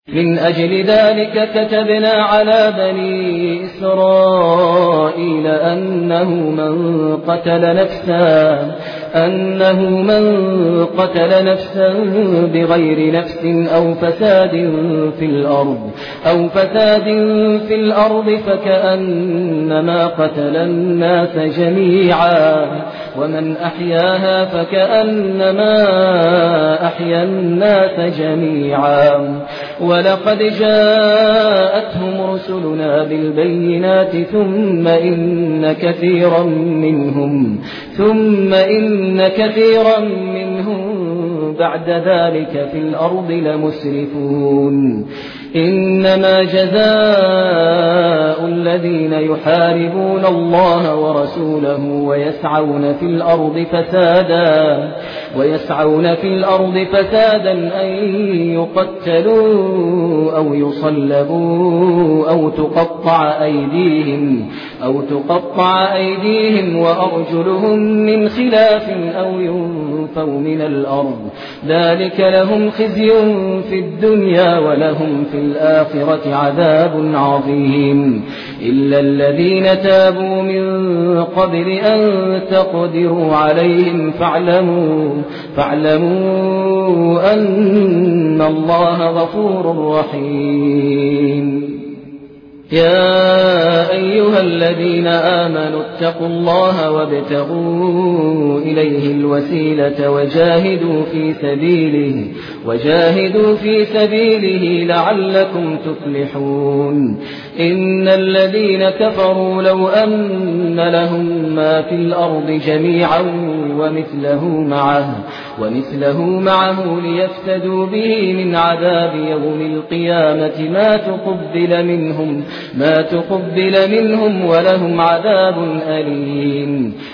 من أجل ذلك كتبنا على بني إسرائيل أنه من قتل نفسا بغير نفس أو فساد في الأرض فكأنما قتل الناس جميعا ومن أحياها فكأنما أحيا الناس جميعا ولقد جاءتهم رسلنا بالبينات ثم إن كثيرا منهم بعد ذلك في الأرض لمسرفون إنما جزاء الذين يحاربون الله ورسوله ويسعون في الأرض فسادا أن يقتلوا أو يصلبوا أو تقطع أيديهم وأرجلهم من خلاف أو ينفوا من الأرض ذلك لهم خزي في الدنيا ولهم في الآخرة عذاب عظيم إلا الذين تابوا من قبل أن تقدروا عليهم فاعلموا أن الله غفور رحيم يا أيها الذين آمنوا اتقوا الله وابتغوا إليه الوسيلة وجاهدوا في سبيله لعلكم تفلحون إن الذين كفروا لو أن لهم ما في الأرض جميعا ومثله معه ليفتدوا به من عذاب يوم القيامة ما تقبل منهم ولهم عذاب أليم